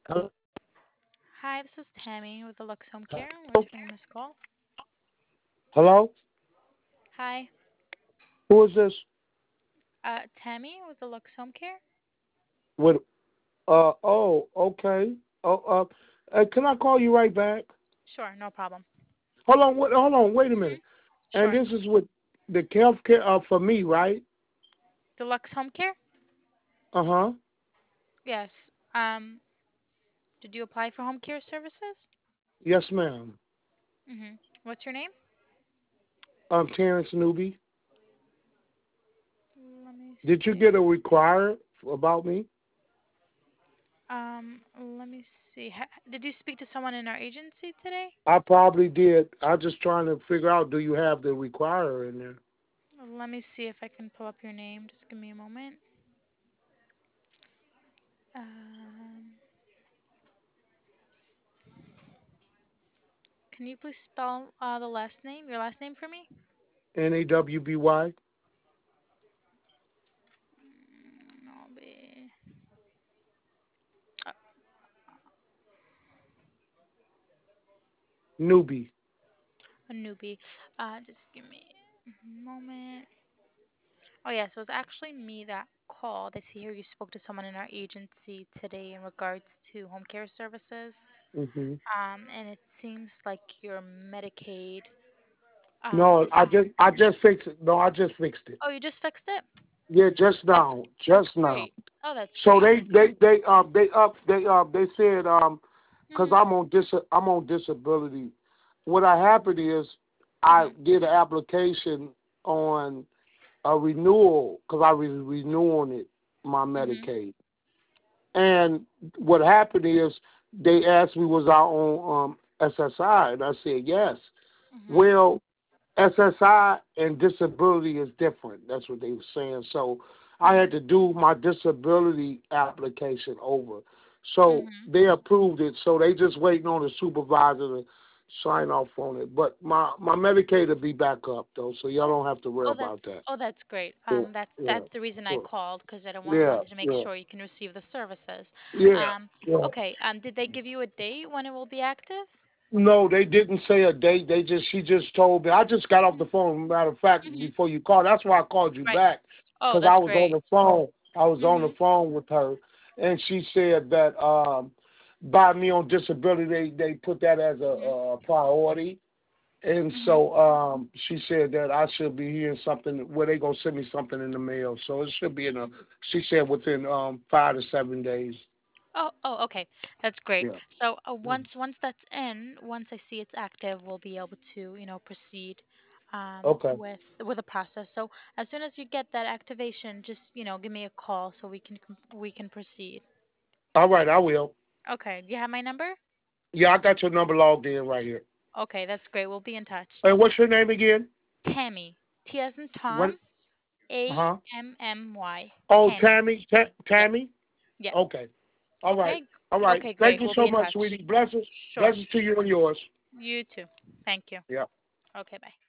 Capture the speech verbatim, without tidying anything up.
Hello? Hi, this is Tammy with the Lux Home Care. We're taking this call. Hello? Hi, Who is this? uh, Tammy with the Lux Home Care. With uh oh, okay. Oh uh uh, can I call you right back? Sure, no problem. Hold on, wait, hold on, wait a hmm minute. And Sure. this is with the healthcare uh for me, right? The Lux Home Care? Uh-huh. Yes. Um, did you apply for home care services? Yes, ma'am. hmm What's your name? I'm Terrence Newby. Let me Did you see. get a require about me? Um, let me see. Ha- did you speak to someone in our agency today? I probably did. I just trying to figure out, do you have the require in there? Let me see if I can pull up your name. Just give me a moment. Um, can you please spell uh, the last name, your last name for me? N A W B Y? Mm, I'll be. Uh, Newbie. a newbie. Uh, just give me a moment. Oh yeah, so it's actually me that called. I see here you spoke to someone in our agency today in regards to home care services. Mhm. Um, and it seems like your Medicaid um No, is. I just I just fixed it. No, I just fixed it. Oh, you just fixed it? Yeah, just That's now. that's Just now. great. Oh, that's So great. they they they um they up they um they said um because Mhm. I'm on dis I'm on disability. What I happened is I Mhm. did an application on a renewal because I was renewing it my Mhm. Medicaid. And what happened is they asked me was I on um S S I and I said yes. Mhm. Well, S S I and disability is different. That's what they were saying. So I had Mhm. to do my disability application over. So Mhm. they approved it. So they just waiting on the supervisor to sign off on it. But my my Medicaid will be back up though, so y'all Oh, don't have to worry oh, that's about that. oh, that's great. Yeah, Um, that's yeah, that's the reason I yeah, called because I don't want yeah, wanted to make yeah. sure you can receive the services. Yeah, Um, yeah. okay. Um, did they give you a date when it will be active? No, they didn't say a date. They just she just told me. I just got off the phone. Matter of fact, Mhm. before you called, that's why I called you Right. back Oh, because I that's was on great. the phone. I was on the Mhm. phone with her, and she said that um, by me on disability, they they put that as a, Mhm. a priority, and Mhm. so um, she said that I should be hearing something. Where they gonna send me something in the mail, so it should be in a. She said within um, five to seven days. Oh, oh, okay. That's great. Yeah. So uh, once once that's in, once I see it's active, we'll be able to, you know, proceed um, Okay. with with the process. So as soon as you get that activation, just you know, give me a call so we can com- we can proceed. All right, I will. Okay. Do you have my number? Yeah, I got your number logged in right here. Okay, that's great. We'll be in touch. And what's your name again? Tammy. T as in What? Tom. Uh A huh. M M Y. Oh, Tammy. Tammy. Ta- Yep. Tammy. Yep. Okay. All right. Okay. All right. Okay, Thank great. you We'll be so in much, touch. sweetie. Blessings. Sure. Blessings to you and yours. You too. Thank you. Yeah. Okay, bye.